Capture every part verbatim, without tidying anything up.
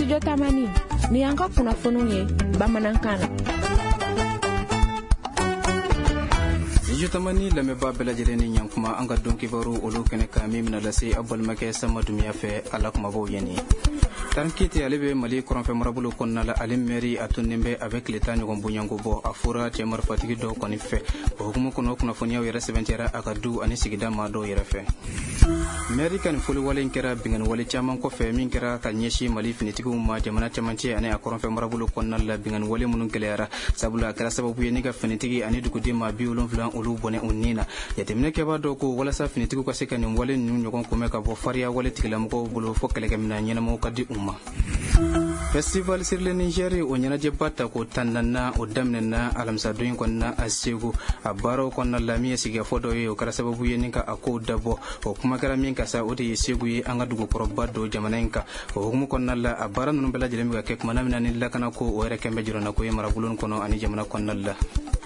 Studio Tamani ni an ka kunnafoniw ye bamanankan na. Studio Tamani lamɛnbaa bɛɛ lajɛlen ni ɲankuma an ka don kibaru olu kɛnɛ kan min bɛna lase a balimakɛ Sama Dumiya fɛ ala kumabaw ye nin. Tarankiti ale bɛ Mali kɔrɔnfɛ marabolo kɔnɔna la ale mairie a tunnen bɛ avec l'état ɲɔgɔn bonyanko bɔ a fɔra cɛ marifatigi dɔw kɔni fɛ o hukumu kɔnɔ kunnafoniyaw yɛrɛ sɛbɛntiyara a ka du ani sigida maa dɔw yɛrɛ fɛ. Mairie ka nin foliwale in kɛra bingani wale caman kɔfɛ min kɛra ka ɲɛsin Mali finitigiw ma jamana cɛmancɛ ani a kɔrɔnfɛ marabolo kɔnɔna la bingani wale minnu gɛlɛyara sabula a kɛra sababu ye ni ka finitigi ani duguden maa bi wolonwula olu bɔnɛ u ni na. Jateminɛ kɛbaa dɔw ko walasa finitigiw ka se ka nin wale ninnu ɲɔgɔn kunbɛn ka bɔ fariya wale tigilamɔgɔw bolo fo kɛlɛkɛminɛn ɲɛnamaw ka di u ma. Festival Sirle Niger o ɲɛnajɛba ta ko tannana o daminɛna alamisadon in kɔnɔna a Segu a baaraw kɔnɔna la min ye sigikafɔ dɔ ye o kɛra sababu ye ni ka a kow dabɔ o kuma kɛra min ka sa o de ye Segu ye an ka dugukɔrɔba don jamana in kan o hukumu kɔnɔna la a baara ninnu bɛɛ lajɛlen bɛ ka kɛ kumana min na ni lakana ko o yɛrɛ kɛn bɛ jirana ko ye marabolo kɔnɔ ani jamana kɔnɔna la.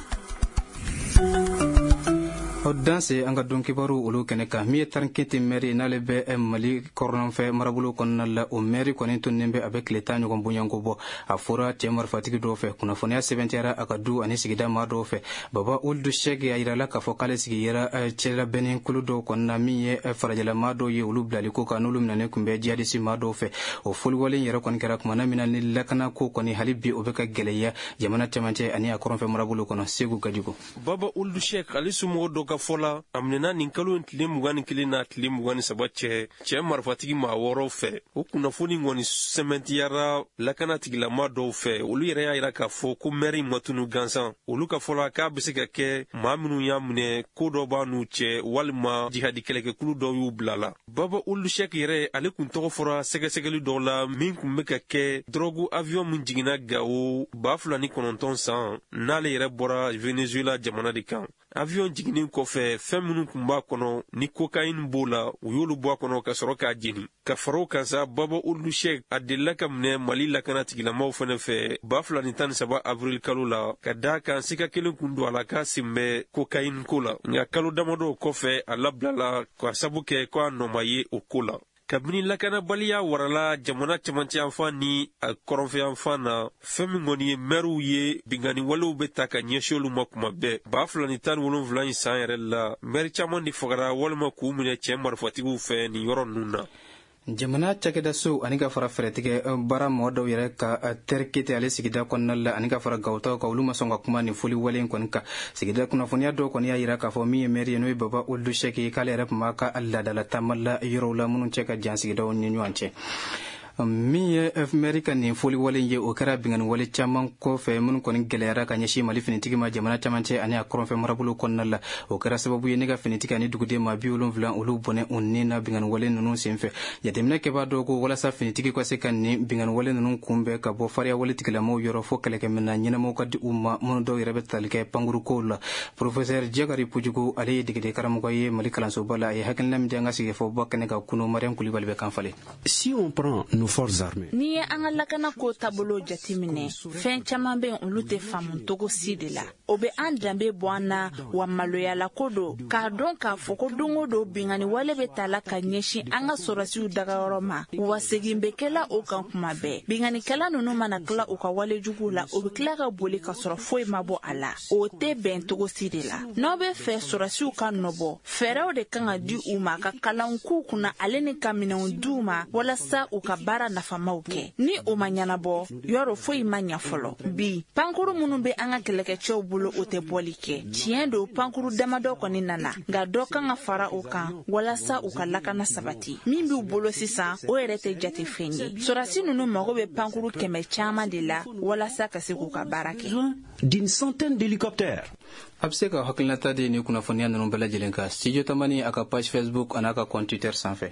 O danse an ka don kibaru olu kɛnɛ kan min ye Tarankiti mairie n'ale bɛ Mali kɔrɔnfɛ marabolo kɔnɔna la o mairie kɔni tunnen bɛ a bɛ tile tan ɲɔgɔn bonyanko bɔ a fɔra cɛ marifatigi dɔw fɛ kunnafoniya sɛbɛntiyara a ka du ani sigida maa dɔw fɛ Baba Ould Sheikh a yirala k'a fɔ k'ale sigi yɛrɛ cɛlabɛnni kulu dɔw kɔnɔna min ye farajɛla maa dɔw ye olu bilali ko kan n'olu minɛnen tun bɛ jihadisi maa dɔw fɛ o foliwale yɛrɛ kɔni kɛra kumana min na ni lakana ko kɔni hali bi o bɛ ka gɛlɛya jamana cɛmancɛ ani a kɔrɔnfɛ marabolo kɔnɔ Segu ka jugu. Baba Ould Sheikh ale somɔgɔw dɔ ka fɔla amnena nin kalo tile mugan ni kelen na tile mugan ni saba cɛ cɛ marifatigi maa wɔɔrɔ fɛ o kunnafoni kɔni sɛmɛntiyara lakana tigilama dɔw fɛ olu yɛrɛ y'a yira k'a fɔ ko mairie matunu gansan olu ka fɔla k'a bɛ se ka kɛ maa minnu y'a minɛ ko dɔ b'a n'u cɛ walima jihadi kɛlɛkɛkulu dɔw y'u bila la. Baba Ould Sheikh yɛrɛ ale kun tɔgɔ fɔra sɛgɛsɛgɛli dɔw la min kun bɛ ka kɛ drogue avion min jiginna Gao ba fila ni kɔnɔntɔn san n'ale yɛrɛ bɔra Venezuela jamana de kan. Avion jiginin kɔfɛ fɛn minnu kun b'a kɔnɔ ni cocaïne b'o la u y'olu bɔ a kɔnɔ ka sɔrɔ k'a jeni ka far'o kan sa Baba Ould Sheikh a delila ka minɛ Mali lakana tigilamaw fɛnɛ fɛ ba fila ni tan ni saba avril kalo la ka daa kan sika kelen kun don a la k'a sen bɛ cocaïne ko la nka kalo damadɔ kɔfɛ a labilala k'a sabu kɛ ko a nɔ ma ye o ko la. Kabini lakanabaliya warala jamana cɛmancɛ yanfan ni a kɔrɔnfɛ yanfan na fɛn min kɔni ye mɛriw ye bingani walew bɛ ta ka ɲɛsin olu ma kuma bɛɛ ba fila ni tan ni wolonwula in san yɛrɛ la mɛri caman de fagara walima k'u minɛ cɛ marifatigiw fɛ nin yɔrɔ ninnu na. Jamana cakɛda so ani ka fara fɛrɛtigɛ baara mɔgɔ dɔw yɛrɛ ka Tarankiti ale sigida kɔnɔna la ani ka fara Gawutaw ka olu ma sɔn ka kuma nin foli wale in kɔni kan sigida kunnafoniya dɔw kɔni y'a yira k'a fɔ min ye maire ye n'o ye Baba Ould Sheikh ye k'ale yɛrɛ tun b'a ka laadala taamala yɔrɔw la minnu cɛ ka jan sigidaw ni ɲɔgɔn cɛ. Min ye maire ka nin foli wale ye o kɛra bingani wale caman kɔfɛ minnu kɔni gɛlɛyara ka ɲɛsin Mali finitigi ma jamana cɛmancɛ ani a kɔrɔnfɛ marabolo kɔnɔna la o kɛra sababu ye ne ka finitigi ani duguden maa bi wolonwula olu bɔnɛ u ni na bingani wale ninnu senfɛ jateminɛ kɛbaa dɔw ko walasa finitigi ka se ka nin bingani wale ninnu kunbɛn ka bɔ fariya wale tigilamaw yɔrɔ fo kɛlɛkɛminɛn ɲɛnamaw ka di u ma minnu dɔw yɛrɛ bɛ tali kɛ pankurukow la professeur Jakari Pujugu ale ye degede karamɔgɔ ye Mali kalansoba la a ye hakilina min di an ka sigifɔba kɛnɛ kan kunu Mariam Kulibali bɛ kan falen. Si on prend nos forces armées ni ye an ka lakana ko taabolo jateminɛ fɛn caman bɛ olu tɛ faamu togo si de la o bɛ an danbe bɔ an na wa maloyala ko do k'a dɔn k'a fɔ ko don o don bingani wale bɛ ta la ka ɲɛsin an ka sɔrɔsiw dagayɔrɔ ma wa segin bɛ kɛla o kan kuma bɛɛ binganikɛla ninnu mana tila u ka wale jugu la o bɛ tila ka boli ka sɔrɔ foyi ma bɔ a la o tɛ bɛn togo si de la n'aw bɛ fɛ sɔrɔsiw ka nɔbɔ fɛɛrɛw de kan ka di u ma ka kalan k'u kunna ale ni ka minɛnw d'u ma walasa u ka baara nafamaw kɛ ni o ma ɲanabɔ yɔrɔ foyi ma ɲa fɔlɔ bi pankuru minnu bɛ an ka kɛlɛkɛcɛw bolo o tɛ bɔli kɛ tiɲɛ do pankuru damadɔ kɔni nana nka dɔ kan ka fara o kan walasa u ka lakana sabati min b'u bolo sisan o yɛrɛ tɛ jate fɛn ye sɔrɔsi ninnu mago bɛ pankuru kɛmɛ caman de la walasa ka se k'u ka baara kɛ d'une centaine d'hélicoptères. A bɛ se ka hakilinata di ni kunnafoniya ninnu bɛɛ lajɛlen kan Studio Tamani a ka page Facebook an'a ka compte Twitter sanfɛ.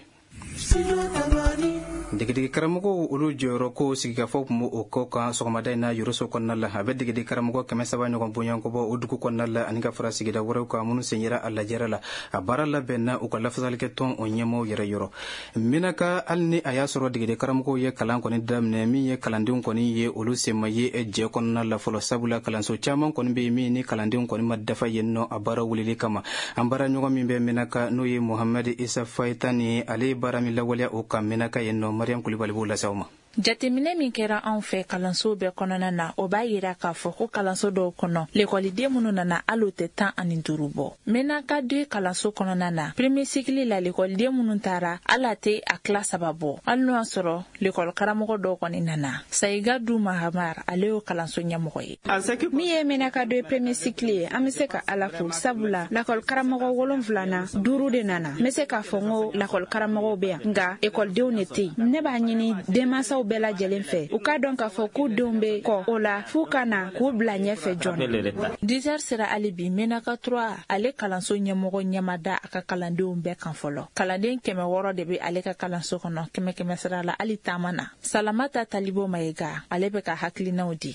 Degedege karamɔgɔw olu jɔyɔrɔ ko sigikafɔ kun b'o kɔ kan sɔgɔmada in na Yoroso kɔnɔna la a bɛ degede karamɔgɔ kɛmɛ saba ɲɔgɔn bonyanko bɔ o dugu kɔnɔna la ani ka fara sigida wɛrɛw kan minnu sen yera a lajɛrɛ la a baara labɛnna u ka lafasalikɛ tɔn o ɲɛmɔgɔw yɛrɛ yɔrɔ minaka hali ni a y'a sɔrɔ degede karamɔgɔw ye kalan kɔni daminɛ min ye kalandenw kɔni ye olu sen ma ye jɛ kɔnɔna la fɔlɔ sabula kalanso caman kɔni bɛ min ni kalandenw kɔni ma dafa yen nɔ a baara wulili kama an baara ɲɔgɔn min bɛ minaka n'o ye Mohamed Isa Fayita ni ale baara min lawaleya o kan minaka yen nɔ Mariam Kulibali b'o lase aw ma. jateminɛ min kɛra anw fɛ kalanso bɛɛ kɔnɔna na o b'a yira k'a fɔ ko kalanso dɔw kɔnɔ lekɔliden minnu nana hali o tɛ tan ani duuru bɔ menaka de kalanso kɔnɔna na premier cycle la lekɔliden minnu taara hali a tɛ a kila saba bɔ hali n'o y'a sɔrɔ lekɔli karamɔgɔ dɔw kɔni nana sayiga du mahamar ale y'o kalanso ɲɛmɔgɔ ye min ye menaka de premier cycle ye an bɛ se ka ala fo sabula lakɔli karamɔgɔ wolonfilana duuru de nana n bɛ se k'a fɔ n ko lakɔli karamɔgɔw bɛ yan nka ekɔlidenw ne tɛ yen ne b'a ɲini denmansaw bɛɛ lajɛlen fɛ u ka dɔn k'a fɔ k'u denw bɛ kɔ o la f'u ka na k'u bila ɲɛfɛ joona dix heures sera hali bi menaka trois ale kalanso ɲɛmɔgɔ ɲɛmada a ka kalandenw bɛɛ kan fɔlɔ kalanden kɛmɛ wɔɔrɔ de bɛ ale ka kalanso kɔnɔ kɛmɛ kɛmɛ sara la hali taama na salamata talibo mayiga ale bɛ ka hakilinaw di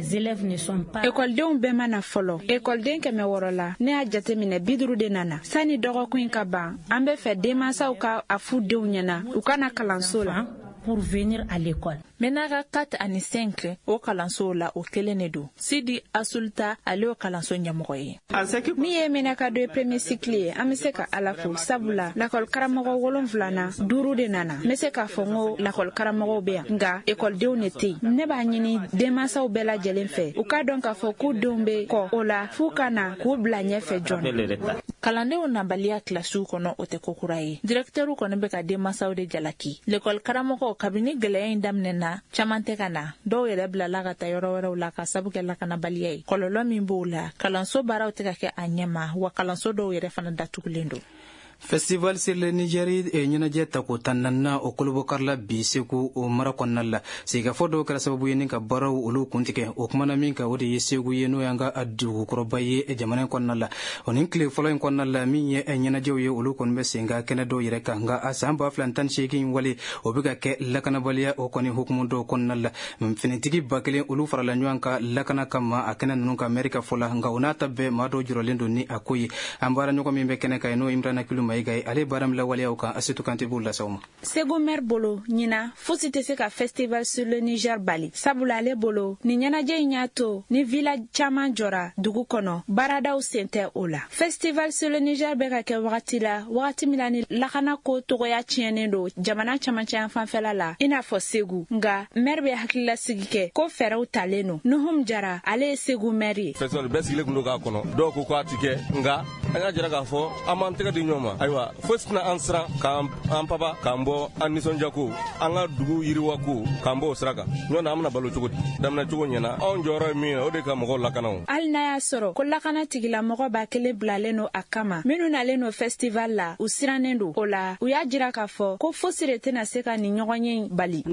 ekɔlidenw bɛɛ ma na fɔlɔ ekɔliden kɛmɛ wɔɔrɔ la ne y'a jateminɛ bi duuru de nana sani dɔgɔkun ka ban an bɛ fɛ denmansaw ka a fu denw ɲɛna u ka na kalanso la pour venir à l'école. Menaka quatre ani cinq o kalanso la o kelen ne do. Sidi Asulta ale o kalanso ɲɛmɔgɔ ye. Min ye menaka do premier cycle ye an bɛ se ka ala fo sabula lakɔli karamɔgɔ wolonfilana duuru de nana. N bɛ se k'a fɔ n ko lakɔli karamɔgɔw bɛ yan nka ekɔlidenw ne tɛ yen. Ne b'a ɲini denmansaw bɛɛ lajɛlen fɛ u ka dɔn k'a fɔ k'u denw bɛ kɔ o la f'u ka na k'u bila ɲɛfɛ joona. Kalandenw nabaliya kilasiw kɔnɔ o tɛ ko kura ye. Directeuru kɔni bɛ ka denmansaw de jalaki. Lekɔli karamɔgɔ kabini gɛlɛya in daminɛna caman tɛ ka na dɔw yɛrɛ bilala ka taa yɔrɔ wɛrɛw la ka sabu kɛ lakanabaliya ye kɔlɔlɔ min b'o la kalanso baaraw tɛ ka kɛ a ɲɛma wa kalanso dɔw yɛrɛ fana datugulen don. Festival sur le Nigeri e ɲɛnajɛ tako tanana o kolobokarla bi segu o mara kɔnɔna la sigikafɔ dɔw kɛra sababu ye ni ka baaraw olu kuntigɛ o kumana min ka o de ye segu ye n'o y'an ka dugukɔrɔba ye jamana kɔnɔna la o ni tile fɔlɔ in kɔnɔna la min ye ɲɛnajɛw ye olu kɔni bɛ sen ka kɛnɛ dɔw yɛrɛ kan nka a san ba fila tan seegin wale o bɛ ka kɛ lakanabaliya o kɔni hukumu dɔw kɔnɔna la finitigi ba kelen olu farala ɲɔgɔn ka lakana kama a kɛnɛ ninnu ka mɛri ka fɔ la nka o n'a ta bɛɛ maa dɔw jɔrɔlen don ni a ko ye an baara ɲɔgɔn min bɛ kɛnɛ kan ye n'o Imrana Kilu Mayiga ale baramla waliyaw kan Asitu Kante b'u lasaw ma. Segu maire bolo ɲina fosi tɛ se ka festival sur le Niger bali sabula ale bolo ni ɲɛnajɛ in y'a to ni village caman jɔra dugu kɔnɔ baaradaw sen tɛ o la. Festival sur le Niger bɛ ka kɛ wagati la wagati min na ni lakana ko togoya tiɲɛnen don jamana camancɛ yan fanfɛla la i n'a fɔ Segu nka maire bɛ hakililasigi kɛ ko fɛɛrɛw talen no Nuhum Jara ale ye Segu maire ye. Festival bɛɛ sigilen kun do k'a kɔnɔ dɔw ko k'a ti kɛ nka an y'a jira k'a fɔ an m'an tɛgɛ di ɲɔgɔn ma ayiwa fosi tɛna an siran k'an papa k'an bɔ an nisɔndiya ko an ka dugu yiriwa ko k'an bɔ o sira kan ɲɔgɔn na an bɛna balo cogo di daminɛ cogo ɲɛna anw jɔyɔrɔ ye min ye o de ka mɔgɔw lakana o. hali n'a y'a sɔrɔ ko lakana tigilamɔgɔ b'a kelen bilalen no a kama minnu nalen no festival la u sirannen do o la u y'a jira k'a fɔ ko fosi de tɛna se ka nin ɲɔgɔn ye bali.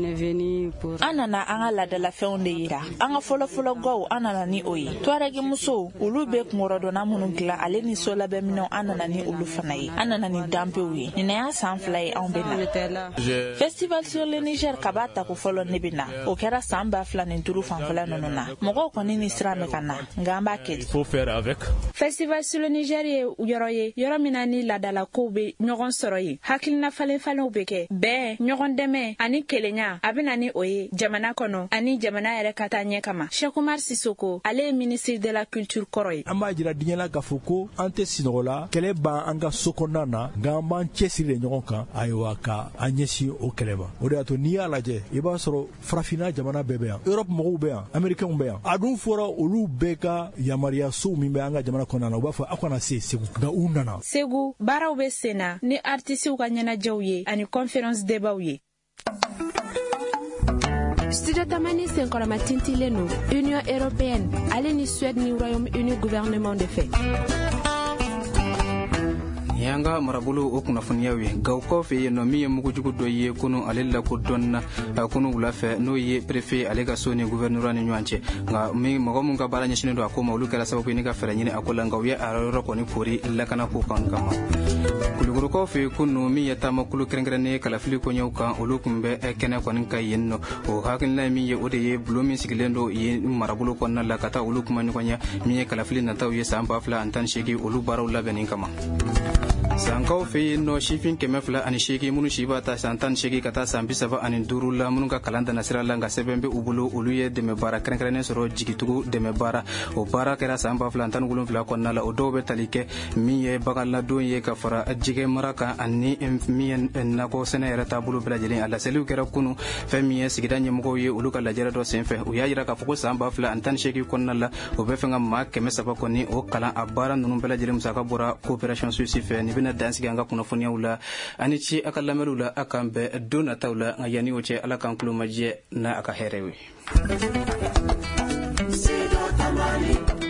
an nana an ka ladalafɛnw de yira an ka fɔlɔfɔlɔ gaw an nana ni o ye tuaregi musow olu bɛ kunkɔrɔdonna minnu dilan ale ni so labɛnminɛw an nana ni olu fana ye an nana ni danpew ye nin y'a san fila ye anw bɛ na. Festival sur le Niger kaba tako fɔlɔ ne bɛ na o kɛra san ba fila ni duuru fanfɛla ninnu na mɔgɔw kɔni ni sira bɛ ka na nka an b'a kɛ. Festival sur le Niger ye yɔrɔ ye yɔrɔ min na ni ladalakow bɛ ɲɔgɔn sɔrɔ ye hakilina falen falenw bɛ kɛ bɛɛ ɲɔgɔn dɛmɛ ani kelenya a bɛ na ni o ye jamana kɔnɔ ani jamana yɛrɛ ka taa ɲɛ kama. Cheikh Oumar Sissoko ale ye ministre de la culture kɔrɔ ye. an b'a jira diɲɛ la k'a fɔ ko an tɛ sinɔgɔ la kɛlɛ b'an an ka so kɔnɔna na nka an b'an cɛsiri de ɲɔgɔn kan ayiwa ka an ɲɛsin o kɛlɛ ma o de y'a to n'i y'a lajɛ i b'a sɔrɔ farafinna jamana bɛɛ bɛ yan Europe mɔgɔw bɛ yan Américains bɛ yan a dun fɔra olu bɛɛ ka yamaruya sow min bɛ an ka jamana kɔnɔna na u b'a fɔ aw kana se Segu nka u nana. Segu baaraw bɛ sen na ni artisiw ka ɲɛnajɛw ye ani conférence débatw ye. Studio Tamani senkɔrɔma tintilen no Union Européenne ale ni Suède ni Royaume-Uni gouvernement de fait. yanga marabolo o kunnafoniyaw ye gaw kɔfɛ yen nɔ min ye mugujugu dɔ ye kunu ale lakodɔnna kunu wula fɛ n'o ye préfet ale ka so ni gouverneur ni ɲɔgɔn cɛ nka min mɔgɔ min ka baara ɲɛsinnen don a ko ma olu kɛra sababu ye ni ka fɛɛrɛ ɲini a ko la nka u ye a yɔrɔ kɔni fori lakana ko kan kama. Kulukorokaw fɛ kunu min ye taama kulu kɛrɛnkɛrɛnnen kalafili koɲɛw kan olu kun bɛ kɛnɛ kɔni ka yen nɔ o hakilina ye min ye o de ye bulo min sigilen don yen marabolo kɔnɔna la ka taa olu kuma ɲɔgɔn ye min ye kalafili nataw ye san ba fila ani tan ni seegin olu baaraw labɛnnin kama. sankaw fe no shifin kɛmɛ fila ani seegin minnu si b'a ta san tan ni seegin ka taa san bi saba ani duuru la minnu ka kalan danna sira la nka sɛbɛn bɛ u bolo olu ye dɛmɛ baara kɛrɛnkɛrɛnnen sɔrɔ jigitugu dɛmɛ baara o baara kɛra san ba fila tan ni wolonwula kɔnɔna la o dɔw bɛ tali kɛ min ye baganladon ye ka fara jɛgɛ mara kan ani min ye nakɔ sɛnɛ yɛrɛ taabolo bɛɛ lajɛlen a laseliw kɛra kunu fɛn min ye sigida ɲɛmɔgɔw ye olu ka lajɛrɛ dɔ senfɛ u y'a yira k'a fɔ ko san ba fila ani tan ni seegin kɔnɔna la o bɛ fɛ ka maa kɛmɛ saba kɔni o kalan a baara ninnu bɛɛ lajɛlen musaka bɔra coopération suisse fɛ nin bɛna dansigi an ka kunnafoniyaw la ani ci a ka lamɛnw la a kan bɛn don nataw la nka yanni o cɛ ala k'an tulo majɛ n'a a ka hɛrɛw ye.